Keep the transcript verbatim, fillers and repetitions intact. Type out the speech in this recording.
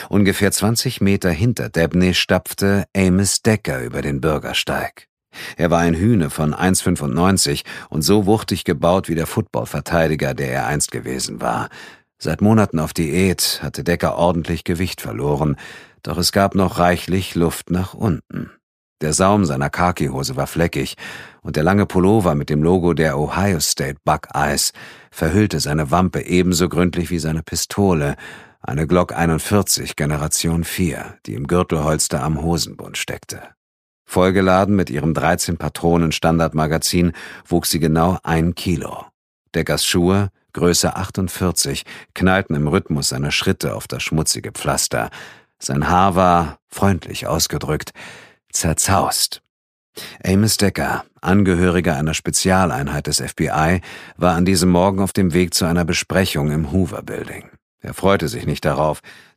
Ungefähr zwanzig Meter hinter Dabney stapfte Amos Decker über den Bürgersteig. Er war ein Hühne von eins Komma fünfundneunzig und so wuchtig gebaut wie der Footballverteidiger, der er einst gewesen war. Seit Monaten auf Diät hatte Decker ordentlich Gewicht verloren, doch es gab noch reichlich Luft nach unten. Der Saum seiner Khakihose war fleckig und der lange Pullover mit dem Logo der Ohio State Buckeyes verhüllte seine Wampe ebenso gründlich wie seine Pistole, eine Glock einundvierzig Generation vier, die im Gürtelholster am Hosenbund steckte. Vollgeladen mit ihrem dreizehn Patronen Standardmagazin wog sie genau ein Kilo. Deckers Schuhe, Größe achtundvierzig, knallten im Rhythmus seiner Schritte auf das schmutzige Pflaster. Sein Haar war, freundlich ausgedrückt, zerzaust. Amos Decker, Angehöriger einer Spezialeinheit des F B I, war an diesem Morgen auf dem Weg zu einer Besprechung im Hoover Building. Er freute sich nicht darauf,